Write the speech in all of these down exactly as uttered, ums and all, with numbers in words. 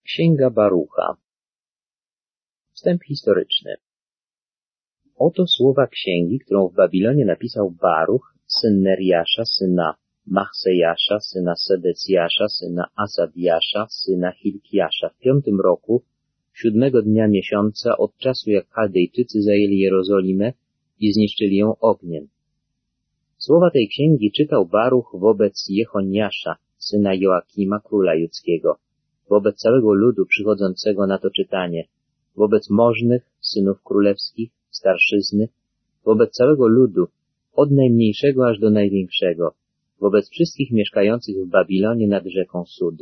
Księga Barucha. Wstęp historyczny. Oto słowa księgi, którą w Babilonie napisał Baruch, syn Neriasza, syna Machsejasza, syna Sedecjasza, syna Asadiasza, syna Hilkiasza, w piątym roku, siódmego dnia miesiąca, od czasu jak Chaldejczycy zajęli Jerozolimę i zniszczyli ją ogniem. Słowa tej księgi czytał Baruch wobec Jechoniasza, syna Joakima, króla judzkiego, wobec całego ludu przychodzącego na to czytanie, wobec możnych, synów królewskich, starszyzny, wobec całego ludu, od najmniejszego aż do największego, wobec wszystkich mieszkających w Babilonie nad rzeką Sud.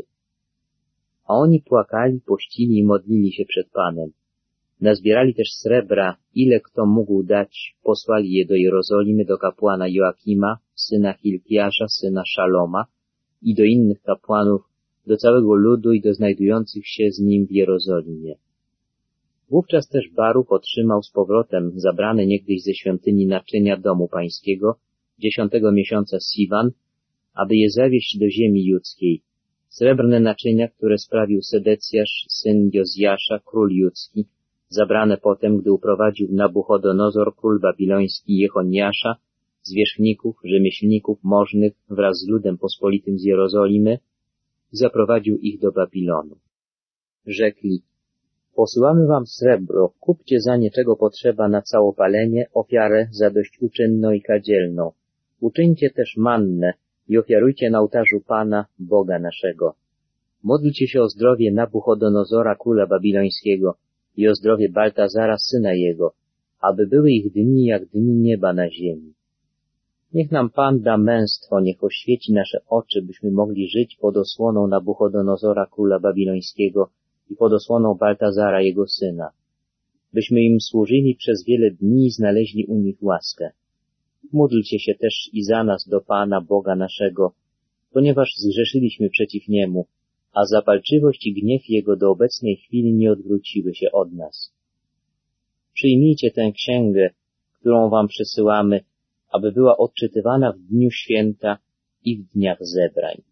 A oni płakali, pościli i modlili się przed Panem. Nazbierali też srebra, ile kto mógł dać, posłali je do Jerozolimy, do kapłana Joakima, syna Hilkiasza, syna Szaloma i do innych kapłanów, do całego ludu i do znajdujących się z nim w Jerozolimie. Wówczas też Baruch otrzymał z powrotem zabrane niegdyś ze świątyni naczynia domu pańskiego, dziesiątego miesiąca Siwan, aby je zawieźć do ziemi judzkiej, srebrne naczynia, które sprawił Sedecjasz, syn Jozjasza, król judzki, zabrane potem, gdy uprowadził Nabuchodonozor, król babiloński, Jechoniasza, zwierzchników, rzemieślników możnych wraz z ludem pospolitym z Jerozolimy, i zaprowadził ich do Babilonu. Rzekli: posyłamy wam srebro, kupcie za nie czego potrzeba na całopalenie, ofiarę zadośćuczynną i kadzielną. Uczyńcie też mannę i ofiarujcie na ołtarzu Pana, Boga naszego. Módlcie się o zdrowie Nabuchodonozora, króla babilońskiego, i o zdrowie Baltazara, syna jego, aby były ich dni jak dni nieba na ziemi. Niech nam Pan da męstwo, niech oświeci nasze oczy, byśmy mogli żyć pod osłoną Nabuchodonozora, króla babilońskiego, i pod osłoną Baltazara, jego syna. Byśmy im służyli przez wiele dni i znaleźli u nich łaskę. Módlcie się też i za nas do Pana, Boga naszego, ponieważ zgrzeszyliśmy przeciw Niemu, a zapalczywość i gniew Jego do obecnej chwili nie odwróciły się od nas. Przyjmijcie tę księgę, którą wam przesyłamy, aby była odczytywana w dniu święta i w dniach zebrań.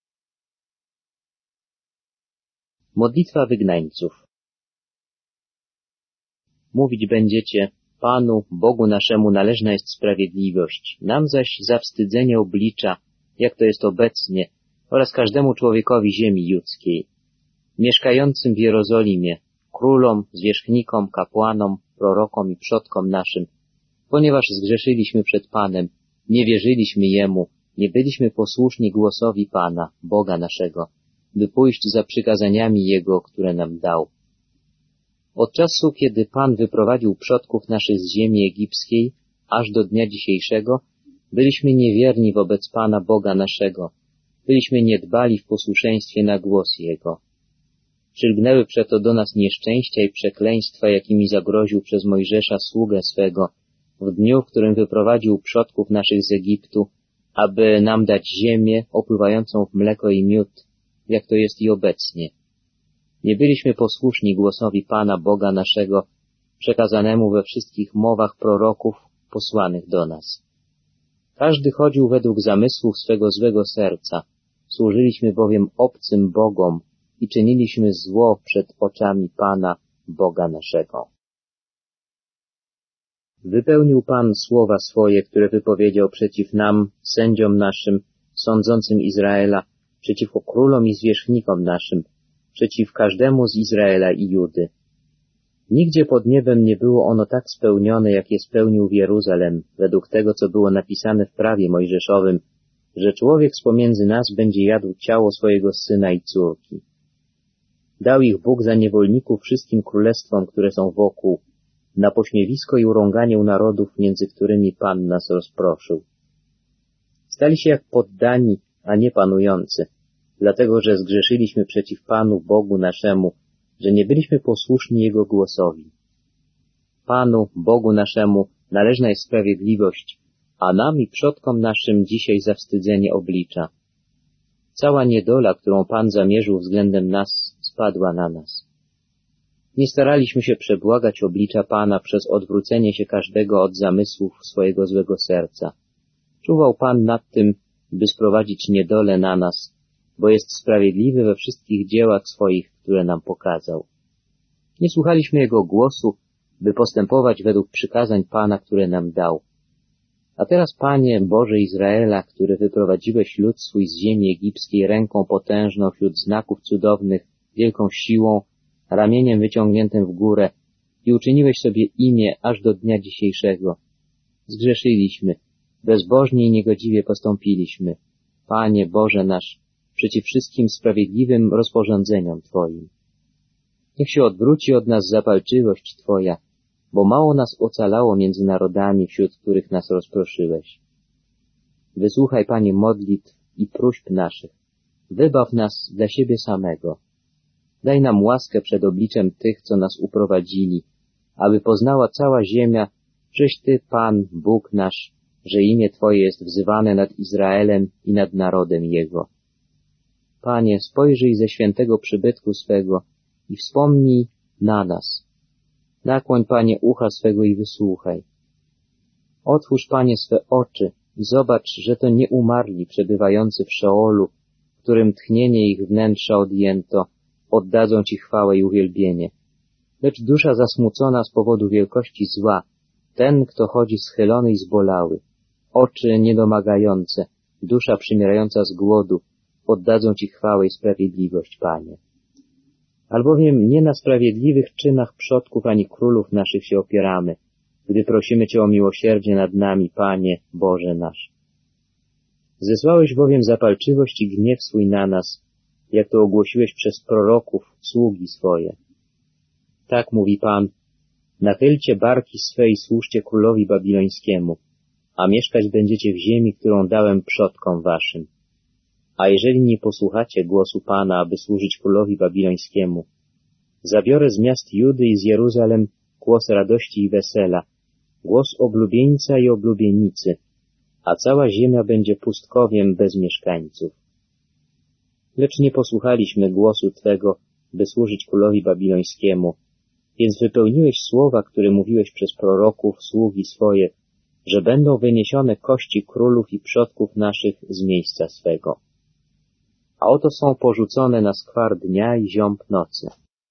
Modlitwa wygnańców. Mówić będziecie: Panu, Bogu naszemu należna jest sprawiedliwość, nam zaś zawstydzenie oblicza, jak to jest obecnie, oraz każdemu człowiekowi ziemi judzkiej, mieszkającym w Jerozolimie, królom, zwierzchnikom, kapłanom, prorokom i przodkom naszym, ponieważ zgrzeszyliśmy przed Panem, nie wierzyliśmy Jemu, nie byliśmy posłuszni głosowi Pana, Boga naszego, by pójść za przykazaniami Jego, które nam dał. Od czasu, kiedy Pan wyprowadził przodków naszych z ziemi egipskiej, aż do dnia dzisiejszego, byliśmy niewierni wobec Pana, Boga naszego, byliśmy niedbali w posłuszeństwie na głos Jego. Przylgnęły przeto do nas nieszczęścia i przekleństwa, jakimi zagroził przez Mojżesza sługę swego, w dniu, w którym wyprowadził przodków naszych z Egiptu, aby nam dać ziemię opływającą w mleko i miód, jak to jest i obecnie. Nie byliśmy posłuszni głosowi Pana, Boga naszego, przekazanemu we wszystkich mowach proroków posłanych do nas. Każdy chodził według zamysłów swego złego serca, służyliśmy bowiem obcym bogom i czyniliśmy zło przed oczami Pana, Boga naszego. Wypełnił Pan słowa swoje, które wypowiedział przeciw nam, sędziom naszym, sądzącym Izraela, przeciwko królom i zwierzchnikom naszym, przeciw każdemu z Izraela i Judy. Nigdzie pod niebem nie było ono tak spełnione, jak je spełnił w Jeruzalem, według tego, co było napisane w prawie mojżeszowym, że człowiek z pomiędzy nas będzie jadł ciało swojego syna i córki. Dał ich Bóg za niewolników wszystkim królestwom, które są wokół, na pośmiewisko i urąganie u narodów, między którymi Pan nas rozproszył. Stali się jak poddani, a nie panujący, dlatego że zgrzeszyliśmy przeciw Panu, Bogu naszemu, że nie byliśmy posłuszni Jego głosowi. Panu, Bogu naszemu należna jest sprawiedliwość, a nam i przodkom naszym dzisiaj zawstydzenie oblicza. Cała niedola, którą Pan zamierzył względem nas, spadła na nas. Nie staraliśmy się przebłagać oblicza Pana przez odwrócenie się każdego od zamysłów swojego złego serca. Czuwał Pan nad tym, by sprowadzić niedolę na nas, bo jest sprawiedliwy we wszystkich dziełach swoich, które nam pokazał. Nie słuchaliśmy Jego głosu, by postępować według przykazań Pana, które nam dał. A teraz, Panie, Boże Izraela, który wyprowadziłeś lud swój z ziemi egipskiej ręką potężną wśród znaków cudownych, wielką siłą, ramieniem wyciągniętym w górę i uczyniłeś sobie imię aż do dnia dzisiejszego. Zgrzeszyliśmy, bezbożnie i niegodziwie postąpiliśmy. Panie Boże nasz, przeciw wszystkim sprawiedliwym rozporządzeniom Twoim. Niech się odwróci od nas zapalczywość Twoja, bo mało nas ocalało między narodami, wśród których nas rozproszyłeś. Wysłuchaj, Panie, modlitw i próśb naszych. Wybaw nas dla siebie samego. Daj nam łaskę przed obliczem tych, co nas uprowadzili, aby poznała cała ziemia, żeś Ty, Pan, Bóg nasz, że imię Twoje jest wzywane nad Izraelem i nad narodem Jego. Panie, spojrzyj ze świętego przybytku swego i wspomnij na nas. Nakłoń, Panie, ucha swego i wysłuchaj. Otwórz, Panie, swe oczy i zobacz, że to nie umarli przebywający w Szeolu, którym tchnienie ich wnętrza odjęto, oddadzą Ci chwałę i uwielbienie. Lecz dusza zasmucona z powodu wielkości zła, ten, kto chodzi schylony i zbolały, oczy niedomagające, dusza przymierająca z głodu, oddadzą Ci chwałę i sprawiedliwość, Panie. Albowiem nie na sprawiedliwych czynach przodków ani królów naszych się opieramy, gdy prosimy Cię o miłosierdzie nad nami, Panie, Boże nasz. Zesłałeś bowiem zapalczywość i gniew swój na nas, jak to ogłosiłeś przez proroków, sługi swoje. Tak mówi Pan, nachylcie barki swe i służcie królowi babilońskiemu, a mieszkać będziecie w ziemi, którą dałem przodkom waszym. A jeżeli nie posłuchacie głosu Pana, aby służyć królowi babilońskiemu, zabiorę z miast Judy i z Jeruzalem głos radości i wesela, głos oblubieńca i oblubienicy, a cała ziemia będzie pustkowiem bez mieszkańców. Lecz nie posłuchaliśmy głosu Twego, by służyć królowi babilońskiemu, więc wypełniłeś słowa, które mówiłeś przez proroków, sługi swoje, że będą wyniesione kości królów i przodków naszych z miejsca swego. A oto są porzucone na skwar dnia i ziąb nocy.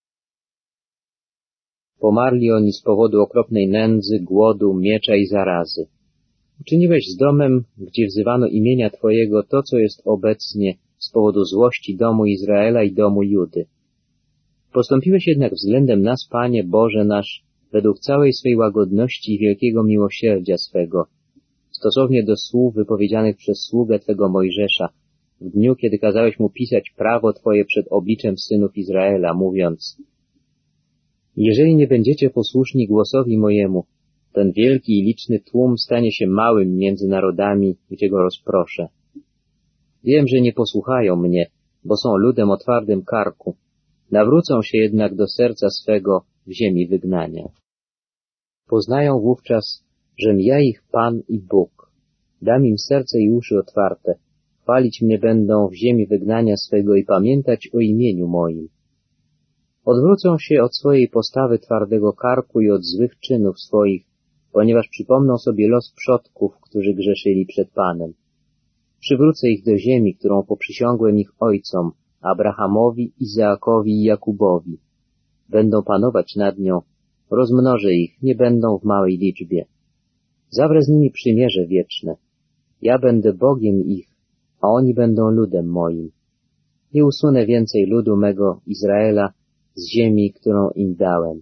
Pomarli oni z powodu okropnej nędzy, głodu, miecza i zarazy. Uczyniłeś z domem, gdzie wzywano imienia Twojego, to, co jest obecnie z powodu złości domu Izraela i domu Judy. Postąpiłeś jednak względem nas, Panie Boże nasz, według całej swej łagodności i wielkiego miłosierdzia swego, stosownie do słów wypowiedzianych przez sługę Twego Mojżesza, w dniu, kiedy kazałeś mu pisać prawo Twoje przed obliczem synów Izraela, mówiąc: jeżeli nie będziecie posłuszni głosowi mojemu, ten wielki i liczny tłum stanie się małym między narodami, gdzie go rozproszę. Wiem, że nie posłuchają mnie, bo są ludem o twardym karku. Nawrócą się jednak do serca swego w ziemi wygnania. Poznają wówczas, żem ja ich Pan i Bóg. Dam im serce i uszy otwarte. Chwalić mnie będą w ziemi wygnania swego i pamiętać o imieniu moim. Odwrócą się od swojej postawy twardego karku i od złych czynów swoich, ponieważ przypomną sobie los przodków, którzy grzeszyli przed Panem. Przywrócę ich do ziemi, którą poprzysiągłem ich ojcom, Abrahamowi, Izaakowi i Jakubowi. Będą panować nad nią, rozmnożę ich, nie będą w małej liczbie. Zawrę z nimi przymierze wieczne. Ja będę Bogiem ich, a oni będą ludem moim. Nie usunę więcej ludu mego, Izraela, z ziemi, którą im dałem.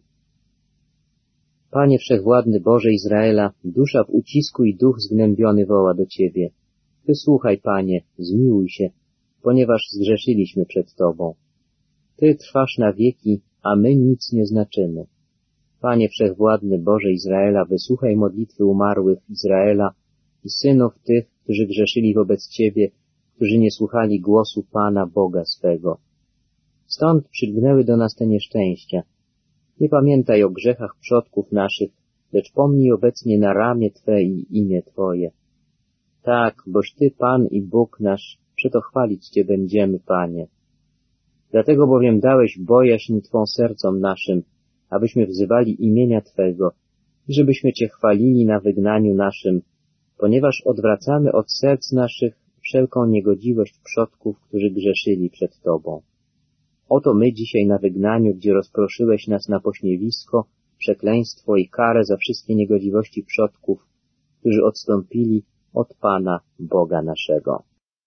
Panie Wszechwładny Boże Izraela, dusza w ucisku i duch zgnębiony woła do Ciebie. Wysłuchaj, Panie, zmiłuj się, ponieważ zgrzeszyliśmy przed Tobą. Ty trwasz na wieki, a my nic nie znaczymy. Panie Wszechwładny Boże Izraela, wysłuchaj modlitwy umarłych Izraela i synów tych, którzy grzeszyli wobec Ciebie, którzy nie słuchali głosu Pana Boga swego. Stąd przylgnęły do nas te nieszczęścia. Nie pamiętaj o grzechach przodków naszych, lecz pomnij obecnie na ramię Twe i imię Twoje. Tak, boś Ty, Pan i Bóg nasz, przeto chwalić Cię będziemy, Panie. Dlatego bowiem dałeś bojaźń Twą sercom naszym, abyśmy wzywali imienia Twego i żebyśmy Cię chwalili na wygnaniu naszym, ponieważ odwracamy od serc naszych wszelką niegodziwość przodków, którzy grzeszyli przed Tobą. Oto my dzisiaj na wygnaniu, gdzie rozproszyłeś nas na pośmiewisko, przekleństwo i karę za wszystkie niegodziwości przodków, którzy odstąpili od Pana Boga naszego.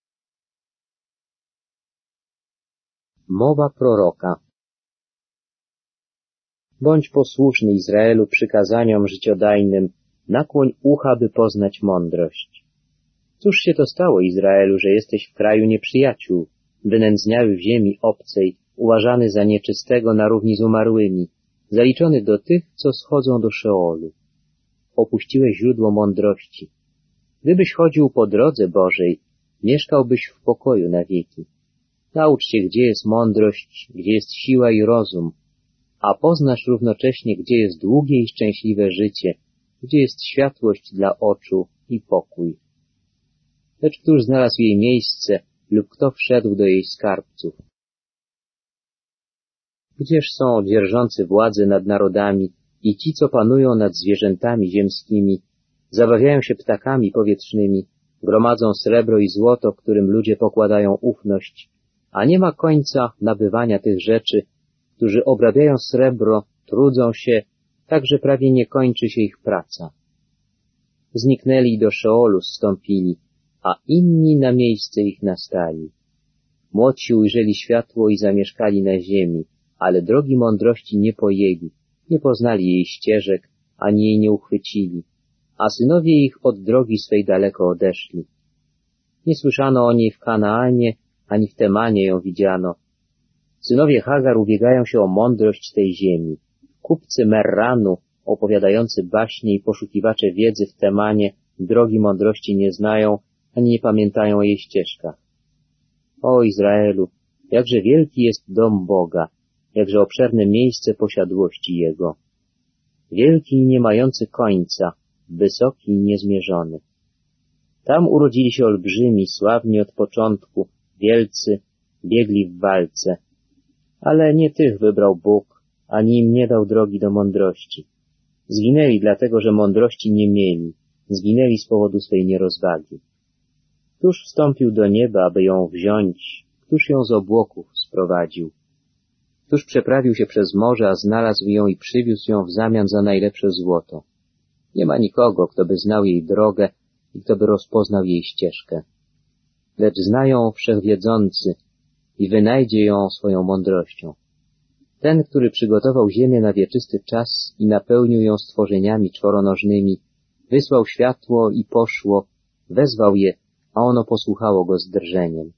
Mowa proroka. Bądź posłuszny, Izraelu, przykazaniom życiodajnym, nakłoń ucha, by poznać mądrość. Cóż się to stało, Izraelu, że jesteś w kraju nieprzyjaciół, wynędzniały w ziemi obcej, uważany za nieczystego na równi z umarłymi, zaliczony do tych, co schodzą do Szeolu. Opuściłeś źródło mądrości. Gdybyś chodził po drodze Bożej, mieszkałbyś w pokoju na wieki. Naucz się, gdzie jest mądrość, gdzie jest siła i rozum, a poznasz równocześnie, gdzie jest długie i szczęśliwe życie, gdzie jest światłość dla oczu i pokój. Lecz któż znalazł jej miejsce lub kto wszedł do jej skarbców? Gdzież są dzierżący władzę nad narodami i ci, co panują nad zwierzętami ziemskimi, zabawiają się ptakami powietrznymi, gromadzą srebro i złoto, którym ludzie pokładają ufność, a nie ma końca nabywania tych rzeczy, którzy obrabiają srebro, trudzą się, tak że prawie nie kończy się ich praca. Zniknęli i do Szeolu zstąpili, a inni na miejsce ich nastali. Młodsi ujrzeli światło i zamieszkali na ziemi, ale drogi mądrości nie pojęli, nie poznali jej ścieżek, ani jej nie uchwycili, a synowie ich od drogi swej daleko odeszli. Nie słyszano o niej w Kanaanie, ani w Temanie ją widziano. Synowie Hagar ubiegają się o mądrość tej ziemi. Kupcy Merranu, opowiadający baśnie i poszukiwacze wiedzy w Temanie, drogi mądrości nie znają, ani nie pamiętają o jej ścieżkach. O Izraelu, jakże wielki jest dom Boga, jakże obszerne miejsce posiadłości Jego. Wielki i nie mający końca, wysoki i niezmierzony. Tam urodzili się olbrzymi, sławni od początku, wielcy, biegli w walce. Ale nie tych wybrał Bóg, ani im nie dał drogi do mądrości. Zginęli dlatego, że mądrości nie mieli, zginęli z powodu swej nierozwagi. Któż wstąpił do nieba, aby ją wziąć? Któż ją z obłoków sprowadził? Któż przeprawił się przez morze, a znalazł ją i przywiózł ją w zamian za najlepsze złoto? Nie ma nikogo, kto by znał jej drogę i kto by rozpoznał jej ścieżkę. Lecz znają wszechwiedzący i wynajdzie ją swoją mądrością. Ten, który przygotował ziemię na wieczysty czas i napełnił ją stworzeniami czworonożnymi, wysłał światło i poszło, wezwał je, a ono posłuchało go z drżeniem.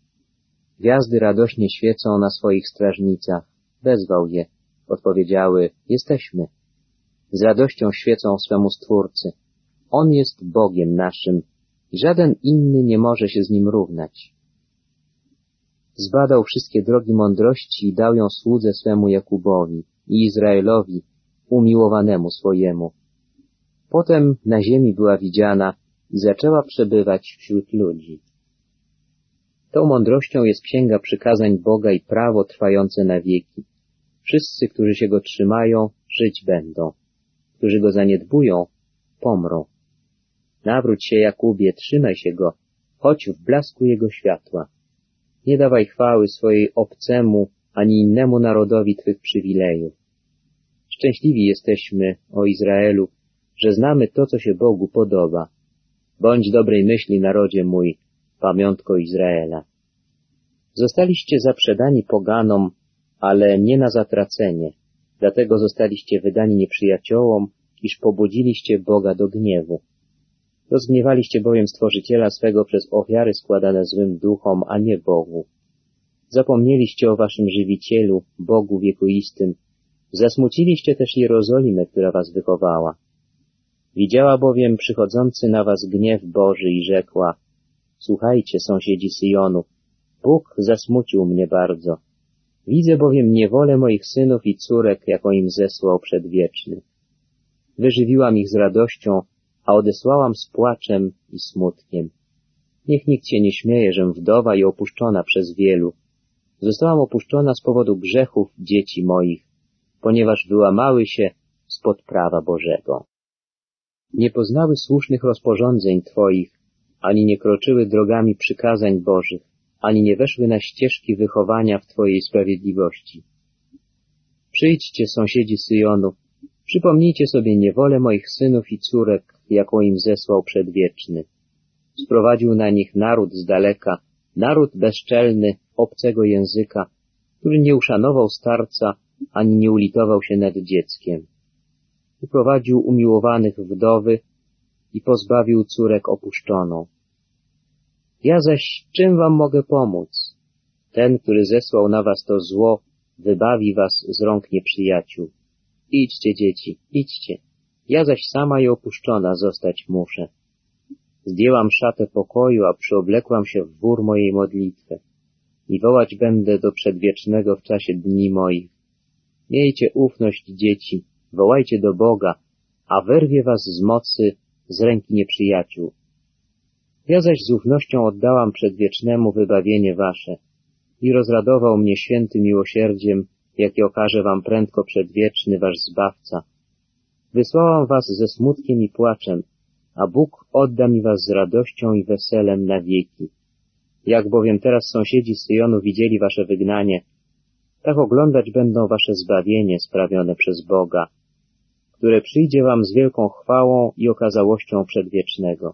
Gwiazdy radośnie świecą na swoich strażnicach, wezwał je, odpowiedziały, jesteśmy. Z radością świecą swemu Stwórcy. On jest Bogiem naszym i żaden inny nie może się z Nim równać. Zbadał wszystkie drogi mądrości i dał ją słudze swemu Jakubowi i Izraelowi, umiłowanemu swojemu. Potem na ziemi była widziana i zaczęła przebywać wśród ludzi. Tą mądrością jest księga przykazań Boga i prawo trwające na wieki. Wszyscy, którzy się go trzymają, żyć będą. Którzy go zaniedbują, pomrą. Nawróć się, Jakubie, trzymaj się go, chodź w blasku jego światła. Nie dawaj chwały swojej obcemu, ani innemu narodowi twych przywilejów. Szczęśliwi jesteśmy, o Izraelu, że znamy to, co się Bogu podoba. Bądź dobrej myśli, narodzie mój, pamiątko Izraela. Zostaliście zaprzedani poganom, ale nie na zatracenie. Dlatego zostaliście wydani nieprzyjaciołom, iż pobudziliście Boga do gniewu. Rozgniewaliście bowiem Stworzyciela swego przez ofiary składane złym duchom, a nie Bogu. Zapomnieliście o waszym Żywicielu, Bogu wiekuistym. Zasmuciliście też Jerozolimę, która was wychowała. Widziała bowiem przychodzący na was gniew Boży i rzekła, słuchajcie, sąsiedzi Syjonu, Bóg zasmucił mnie bardzo. Widzę bowiem niewolę moich synów i córek, jaką im zesłał przedwieczny. Wyżywiłam ich z radością, a odesłałam z płaczem i smutkiem. Niech nikt się nie śmieje, żem wdowa i opuszczona przez wielu. Zostałam opuszczona z powodu grzechów dzieci moich, ponieważ wyłamały się spod prawa Bożego. Nie poznały słusznych rozporządzeń Twoich, ani nie kroczyły drogami przykazań Bożych, ani nie weszły na ścieżki wychowania w Twojej sprawiedliwości. Przyjdźcie, sąsiedzi Syjonu, przypomnijcie sobie niewolę moich synów i córek, jaką im zesłał Przedwieczny. Sprowadził na nich naród z daleka, naród bezczelny, obcego języka, który nie uszanował starca, ani nie ulitował się nad dzieckiem. Uprowadził umiłowanych wdowy i pozbawił córek opuszczoną. Ja zaś czym wam mogę pomóc? Ten, który zesłał na was to zło, wybawi was z rąk nieprzyjaciół. Idźcie, dzieci, idźcie. Ja zaś sama i opuszczona zostać muszę. Zdjęłam szatę pokoju, a przyoblekłam się w wór mojej modlitwy. I wołać będę do Przedwiecznego w czasie dni moich. Miejcie ufność, dzieci, wołajcie do Boga, a wyrwie was z mocy, z ręki nieprzyjaciół. Ja zaś z ufnością oddałam Przedwiecznemu wybawienie wasze i rozradował mnie świętym miłosierdziem, jakie okaże wam prędko Przedwieczny, wasz Zbawca. Wysłałam was ze smutkiem i płaczem, a Bóg odda mi was z radością i weselem na wieki. Jak bowiem teraz sąsiedzi Syjonu widzieli wasze wygnanie, tak oglądać będą wasze zbawienie sprawione przez Boga, które przyjdzie wam z wielką chwałą i okazałością Przedwiecznego.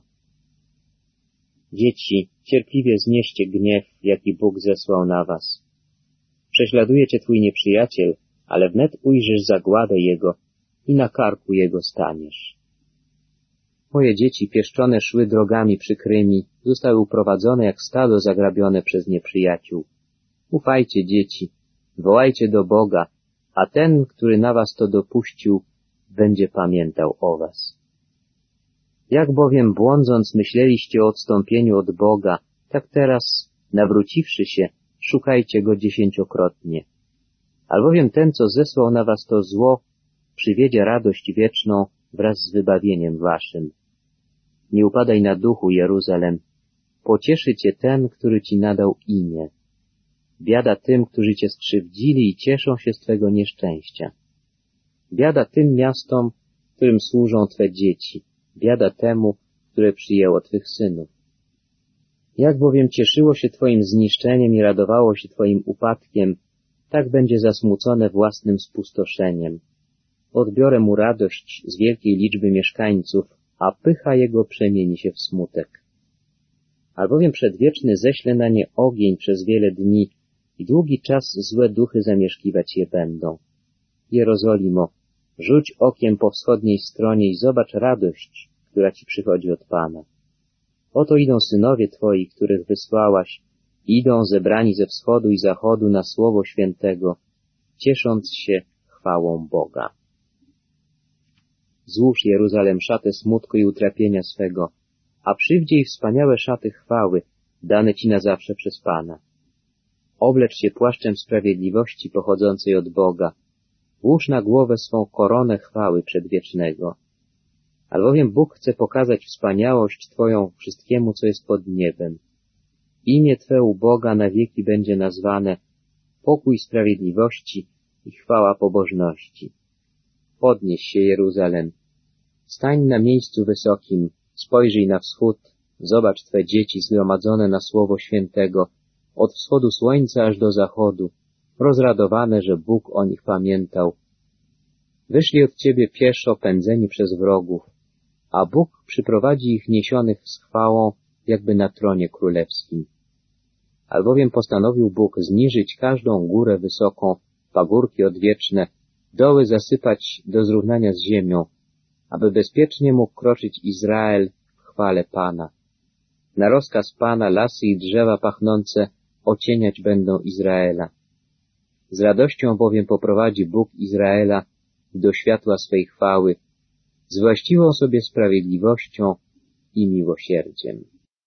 Dzieci, cierpliwie znieście gniew, jaki Bóg zesłał na was. Prześladuje cię twój nieprzyjaciel, ale wnet ujrzysz zagładę jego i na karku jego staniesz. Moje dzieci pieszczone szły drogami przykrymi, zostały uprowadzone jak stado zagrabione przez nieprzyjaciół. Ufajcie, dzieci, wołajcie do Boga, a ten, który na was to dopuścił, będzie pamiętał o was. Jak bowiem błądząc myśleliście o odstąpieniu od Boga, tak teraz, nawróciwszy się, szukajcie Go dziesięciokrotnie. Albowiem ten, co zesłał na was to zło, przywiedzie radość wieczną wraz z wybawieniem waszym. Nie upadaj na duchu, Jeruzalem, pocieszy cię ten, który ci nadał imię. Biada tym, którzy cię skrzywdzili i cieszą się z twego nieszczęścia. Biada tym miastom, którym służą twe dzieci. Biada temu, które przyjęło twych synów. Jak bowiem cieszyło się twoim zniszczeniem i radowało się twoim upadkiem, tak będzie zasmucone własnym spustoszeniem. Odbiorę mu radość z wielkiej liczby mieszkańców, a pycha jego przemieni się w smutek. Albowiem Przedwieczny ześle na nie ogień przez wiele dni i długi czas złe duchy zamieszkiwać je będą. Jerozolimo, rzuć okiem po wschodniej stronie i zobacz radość, która ci przychodzi od Pana. Oto idą synowie twoi, których wysłałaś, idą zebrani ze wschodu i zachodu na słowo świętego, ciesząc się chwałą Boga. Złóż, Jeruzalem, szatę smutku i utrapienia swego, a przywdziej wspaniałe szaty chwały, dane ci na zawsze przez Pana. Oblecz się płaszczem sprawiedliwości pochodzącej od Boga, włóż na głowę swą koronę chwały przedwiecznego. Albowiem Bóg chce pokazać wspaniałość Twoją wszystkiemu, co jest pod niebem. Imię Twe u Boga na wieki będzie nazwane pokój sprawiedliwości i chwała pobożności. Podnieś się, Jeruzalem. Stań na miejscu wysokim, spojrzyj na wschód, zobacz Twe dzieci zgromadzone na słowo świętego, od wschodu słońca aż do zachodu, rozradowane, że Bóg o nich pamiętał. Wyszli od Ciebie pieszo, pędzeni przez wrogów, a Bóg przyprowadzi ich niesionych z chwałą, jakby na tronie królewskim. Albowiem postanowił Bóg zniżyć każdą górę wysoką, pagórki odwieczne, doły zasypać do zrównania z ziemią, aby bezpiecznie mógł kroczyć Izrael w chwale Pana. Na rozkaz Pana lasy i drzewa pachnące ocieniać będą Izraela. Z radością bowiem poprowadzi Bóg Izraela do światła swej chwały, z właściwą sobie sprawiedliwością i miłosierdziem.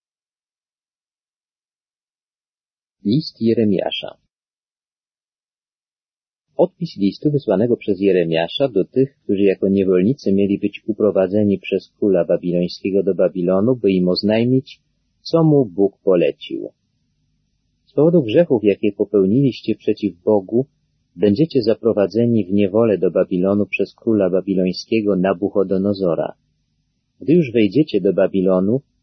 List Jeremiasza. Odpis listu wysłanego przez Jeremiasza do tych, którzy jako niewolnicy mieli być uprowadzeni przez króla babilońskiego do Babilonu, by im oznajmić, co mu Bóg polecił. Z powodu grzechów, jakie popełniliście przeciw Bogu, będziecie zaprowadzeni w niewolę do Babilonu przez króla babilońskiego Nabuchodonozora. Gdy już wejdziecie do Babilonu,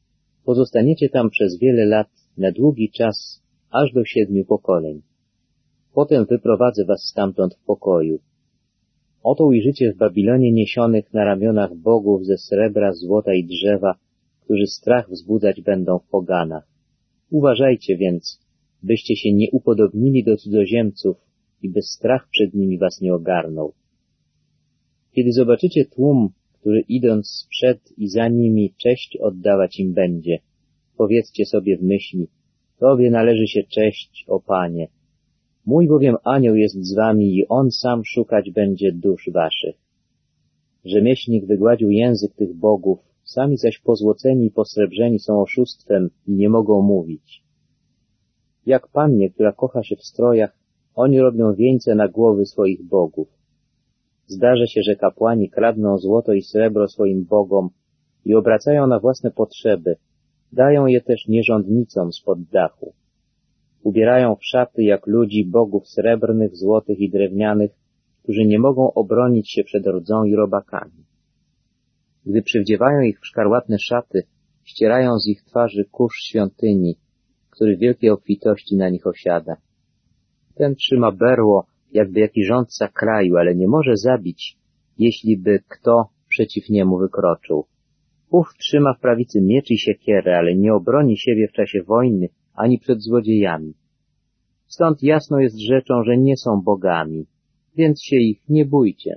Pozostaniecie tam przez wiele lat, na długi czas, aż do siedmiu pokoleń. Potem wyprowadzę was stamtąd w pokoju. Oto ujrzycie w Babilonie niesionych na ramionach bogów ze srebra, złota i drzewa, którzy strach wzbudzać będą w poganach. Uważajcie więc, byście się nie upodobnili do cudzoziemców i by strach przed nimi was nie ogarnął. Kiedy zobaczycie tłum, który idąc przed i za nimi cześć oddawać im będzie, powiedzcie sobie w myśli, Tobie należy się cześć, o Panie. Mój bowiem anioł jest z wami i on sam szukać będzie dusz waszych. Rzemieślnik wygładził język tych bogów, sami zaś pozłoceni i posrebrzeni są oszustwem i nie mogą mówić. Jak pannie, która kocha się w strojach, oni robią wieńce na głowy swoich bogów. Zdarza się, że kapłani kradną złoto i srebro swoim bogom i obracają na własne potrzeby, dają je też nierządnicom spod dachu. Ubierają w szaty jak ludzi bogów srebrnych, złotych i drewnianych, którzy nie mogą obronić się przed rdzą i robakami. Gdy przywdziewają ich w szkarłatne szaty, ścierają z ich twarzy kurz świątyni, który w wielkiej obfitości na nich osiada. Ten trzyma berło, jakby jaki rządca kraju, ale nie może zabić, jeśli by kto przeciw niemu wykroczył. Ów trzyma w prawicy miecz i siekierę, ale nie obroni siebie w czasie wojny, ani przed złodziejami. Stąd jasno jest rzeczą, że nie są bogami, więc się ich nie bójcie.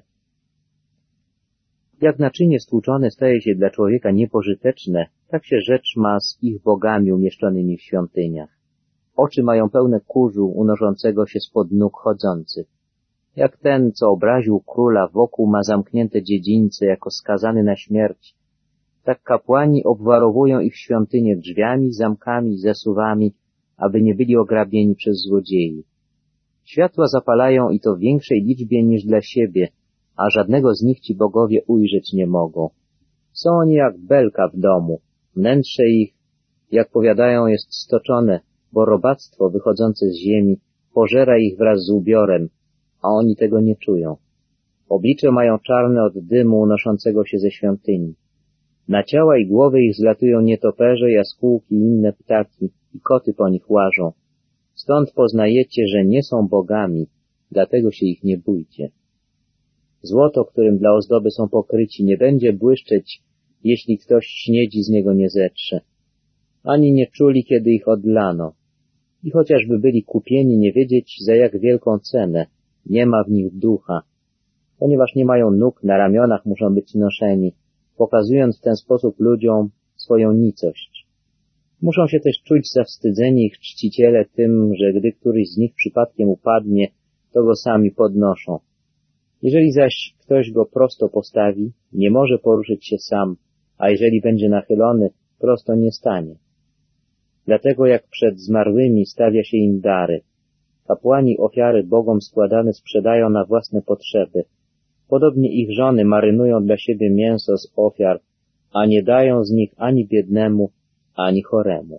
Jak naczynie stłuczone staje się dla człowieka niepożyteczne, tak się rzecz ma z ich bogami umieszczonymi w świątyniach. Oczy mają pełne kurzu unoszącego się spod nóg chodzących. Jak ten, co obraził króla, wokół ma zamknięte dziedzińce jako skazany na śmierć, tak kapłani obwarowują ich świątynie drzwiami, zamkami, zasuwami, aby nie byli ograbieni przez złodziei. Światła zapalają i to w większej liczbie niż dla siebie, a żadnego z nich ci bogowie ujrzeć nie mogą. Są oni jak belka w domu, wnętrze ich, jak powiadają, jest stoczone, bo robactwo wychodzące z ziemi pożera ich wraz z ubiorem, a oni tego nie czują. Oblicze mają czarne od dymu unoszącego się ze świątyni. Na ciała i głowy ich zlatują nietoperze, jaskółki i inne ptaki i koty po nich łażą. Stąd poznajecie, że nie są bogami, dlatego się ich nie bójcie. Złoto, którym dla ozdoby są pokryci, nie będzie błyszczeć, jeśli ktoś śniedzi z niego nie zetrze. Ani nie czuli, kiedy ich odlano. I chociażby byli kupieni, nie wiedzieć, za jak wielką cenę, nie ma w nich ducha. Ponieważ nie mają nóg, na ramionach muszą być noszeni, pokazując w ten sposób ludziom swoją nicość. Muszą się też czuć zawstydzeni ich czciciele tym, że gdy któryś z nich przypadkiem upadnie, to go sami podnoszą. Jeżeli zaś ktoś go prosto postawi, nie może poruszyć się sam, a jeżeli będzie nachylony, prosto nie stanie. Dlatego jak przed zmarłymi stawia się im dary, kapłani ofiary bogom składane sprzedają na własne potrzeby. Podobnie ich żony marynują dla siebie mięso z ofiar, a nie dają z nich ani biednemu, ani choremu.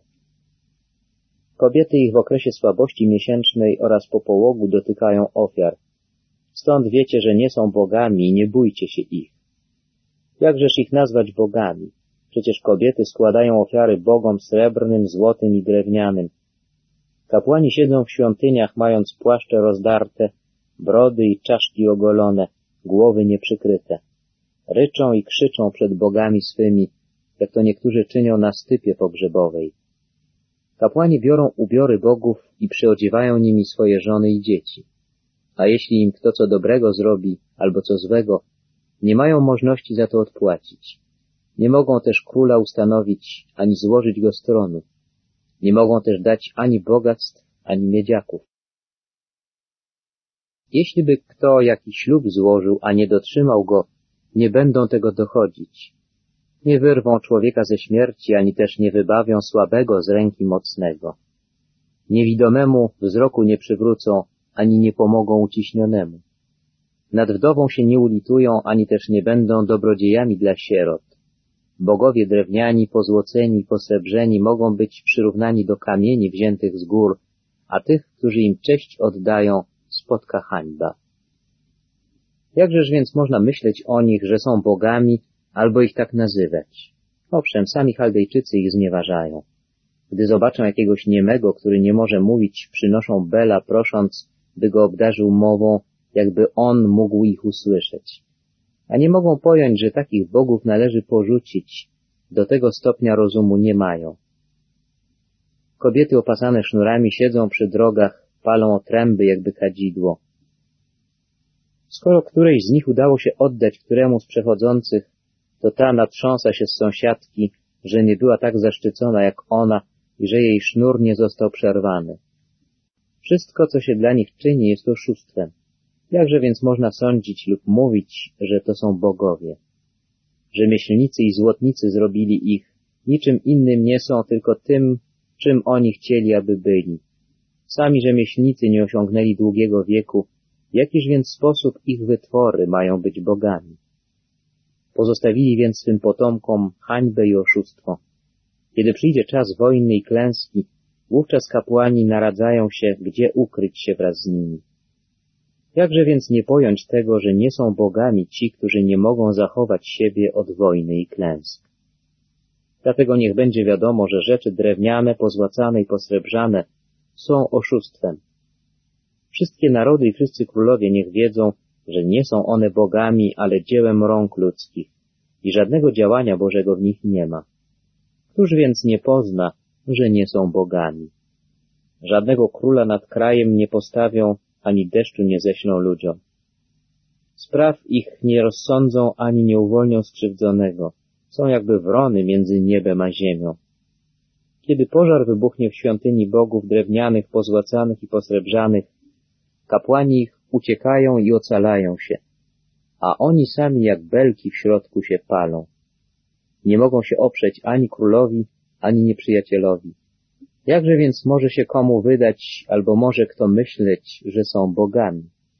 Kobiety ich w okresie słabości miesięcznej oraz po połogu dotykają ofiar. Stąd wiecie, że nie są bogami i nie bójcie się ich. Jakżeż ich nazwać bogami? Przecież kobiety składają ofiary bogom srebrnym, złotym i drewnianym. Kapłani siedzą w świątyniach, mając płaszcze rozdarte, brody i czaszki ogolone, głowy nieprzykryte. Ryczą i krzyczą przed bogami swymi, jak to niektórzy czynią na stypie pogrzebowej. Kapłani biorą ubiory bogów i przyodziewają nimi swoje żony i dzieci. A jeśli im kto co dobrego zrobi, albo co złego, nie mają możliwości za to odpłacić. Nie mogą też króla ustanowić, ani złożyć go z tronu. Nie mogą też dać ani bogactw, ani miedziaków. Jeśli by kto jakiś ślub złożył, a nie dotrzymał go, nie będą tego dochodzić. Nie wyrwą człowieka ze śmierci, ani też nie wybawią słabego z ręki mocnego. Niewidomemu wzroku nie przywrócą, ani nie pomogą uciśnionemu. Nad wdową się nie ulitują, ani też nie będą dobrodziejami dla sierot. Bogowie drewniani, pozłoceni, posrebrzeni mogą być przyrównani do kamieni wziętych z gór, a tych, którzy im cześć oddają, spotka hańba. Jakżeż więc można myśleć o nich, że są bogami, albo ich tak nazywać? Owszem, sami Chaldejczycy ich znieważają. Gdy zobaczą jakiegoś niemego, który nie może mówić, przynoszą Bela, prosząc, by go obdarzył mową, jakby on mógł ich usłyszeć. A nie mogą pojąć, że takich bogów należy porzucić, do tego stopnia rozumu nie mają. Kobiety opasane sznurami siedzą przy drogach, palą otręby jakby kadzidło. Skoro którejś z nich udało się oddać któremu z przechodzących, to ta natrząsa się z sąsiadki, że nie była tak zaszczycona jak ona i że jej sznur nie został przerwany. Wszystko, co się dla nich czyni, jest oszustwem. Jakże więc można sądzić lub mówić, że to są bogowie? Rzemieślnicy i złotnicy zrobili ich, niczym innym nie są, tylko tym, czym oni chcieli, aby byli. Sami rzemieślnicy nie osiągnęli długiego wieku, w jakiż więc sposób ich wytwory mają być bogami? Pozostawili więc swym potomkom hańbę i oszustwo. Kiedy przyjdzie czas wojny i klęski, wówczas kapłani naradzają się, gdzie ukryć się wraz z nimi. Jakże więc nie pojąć tego, że nie są bogami ci, którzy nie mogą zachować siebie od wojny i klęsk? Dlatego niech będzie wiadomo, że rzeczy drewniane, pozłacane i posrebrzane są oszustwem. Wszystkie narody i wszyscy królowie niech wiedzą, że nie są one bogami, ale dziełem rąk ludzkich i żadnego działania Bożego w nich nie ma. Któż więc nie pozna, że nie są bogami? Żadnego króla nad krajem nie postawią, ani deszczu nie ześlą ludziom. Spraw ich nie rozsądzą, ani nie uwolnią skrzywdzonego. Są jakby wrony między niebem a ziemią. Kiedy pożar wybuchnie w świątyni bogów drewnianych, pozłacanych i posrebrzanych, kapłani ich uciekają i ocalają się, a oni sami jak belki w środku się palą. Nie mogą się oprzeć ani królowi, ani nieprzyjacielowi. Jakże więc może się komu wydać, albo może kto myśleć, że są bogami?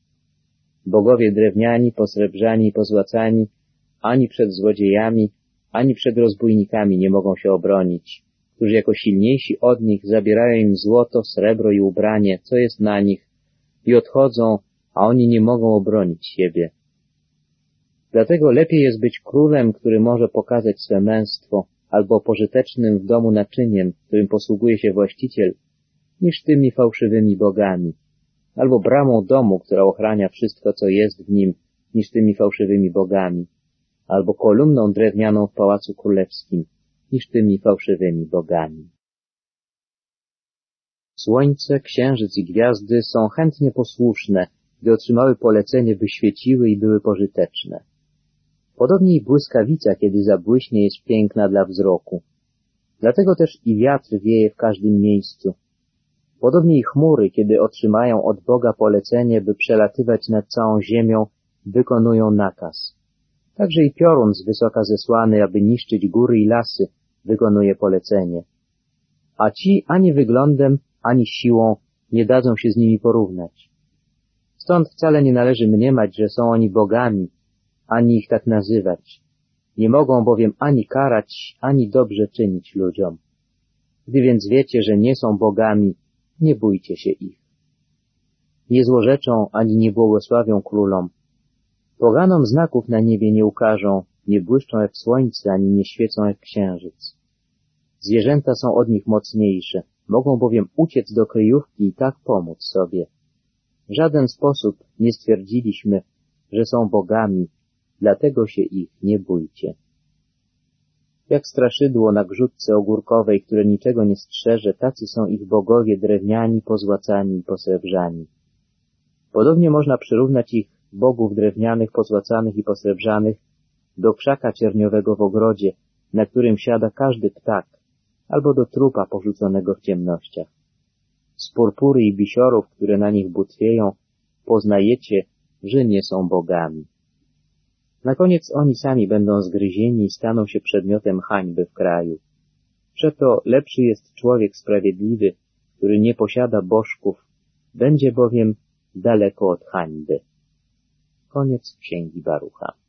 Bogowie drewniani, posrebrzani i pozłacani, ani przed złodziejami, ani przed rozbójnikami nie mogą się obronić, którzy jako silniejsi od nich zabierają im złoto, srebro i ubranie, co jest na nich, i odchodzą, a oni nie mogą obronić siebie. Dlatego lepiej jest być królem, który może pokazać swe męstwo, albo pożytecznym w domu naczyniem, którym posługuje się właściciel, niż tymi fałszywymi bogami, albo bramą domu, która ochrania wszystko, co jest w nim, niż tymi fałszywymi bogami, albo kolumną drewnianą w pałacu królewskim, niż tymi fałszywymi bogami. Słońce, księżyc i gwiazdy są chętnie posłuszne, gdy otrzymały polecenie, by świeciły i były pożyteczne. Podobnie i błyskawica, kiedy zabłyśnie, jest piękna dla wzroku. Dlatego też i wiatr wieje w każdym miejscu. Podobnie i chmury, kiedy otrzymają od Boga polecenie, by przelatywać nad całą ziemią, wykonują nakaz. Także i piorun z wysoka zesłany, aby niszczyć góry i lasy, wykonuje polecenie. A ci ani wyglądem, ani siłą nie dadzą się z nimi porównać. Stąd wcale nie należy mniemać, że są oni bogami, ani ich tak nazywać. Nie mogą bowiem ani karać, ani dobrze czynić ludziom. Gdy więc wiecie, że nie są bogami, nie bójcie się ich. Nie złorzeczą, ani nie błogosławią królom. Poganom znaków na niebie nie ukażą, nie błyszczą jak słońce, ani nie świecą jak księżyc. Zwierzęta są od nich mocniejsze, mogą bowiem uciec do kryjówki i tak pomóc sobie. W żaden sposób nie stwierdziliśmy, że są bogami, dlatego się ich nie bójcie. Jak straszydło na grzudce ogórkowej, które niczego nie strzeże, tacy są ich bogowie drewniani, pozłacani i posrebrzani. Podobnie można przyrównać ich bogów drewnianych, pozłacanych i posrebrzanych do krzaka cierniowego w ogrodzie, na którym siada każdy ptak, albo do trupa porzuconego w ciemnościach. Z purpury i bisiorów, które na nich butwieją, poznajecie, że nie są bogami. Na koniec oni sami będą zgryzieni i staną się przedmiotem hańby w kraju. Przeto lepszy jest człowiek sprawiedliwy, który nie posiada bożków, będzie bowiem daleko od hańby. Koniec Księgi Barucha.